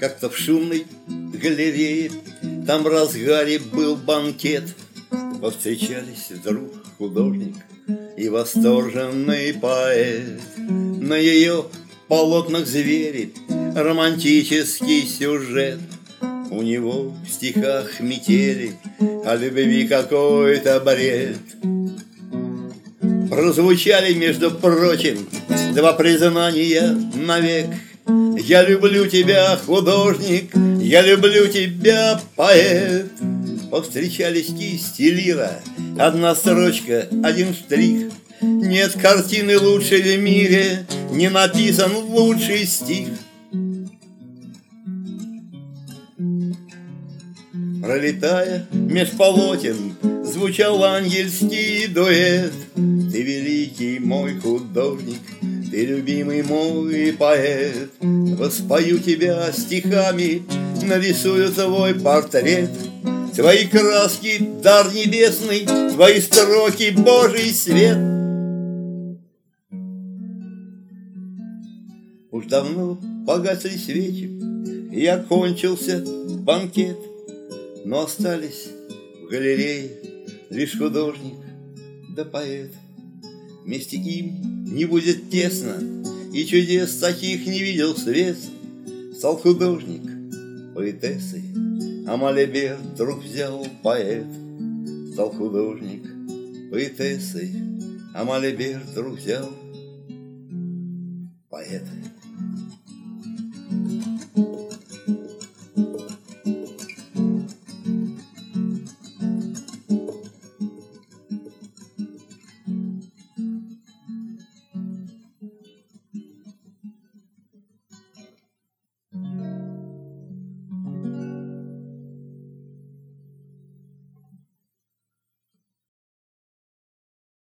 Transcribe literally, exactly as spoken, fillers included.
Как-то в шумной галерее, там в разгаре был банкет. Повстречались вдруг художник и восторженный поэт. На ее полотнах звери, романтический сюжет. У него в стихах метели, о любви какой-то бред. Прозвучали, между прочим, два признания навек. Я люблю тебя, художник, я люблю тебя, поэт. Повстречались кисти лира, одна строчка, один штрих. Нет картины лучшей в мире, не написан лучший стих. Пролетая меж полотен, звучал ангельский дуэт. Ты великий мой художник, ты любимый мой поэт. Воспою тебя стихами, нарисую твой портрет. Твои краски — дар небесный, твои строки — Божий свет. Уж давно погасли свечи, и окончился банкет. Но остались в галерее лишь художник да поэт. Вместе им не будет тесно, и чудес таких не видел свет. Стал художник поэтессой, а Малибер вдруг взял поэт. Стал художник поэтессой, а Малибер вдруг взял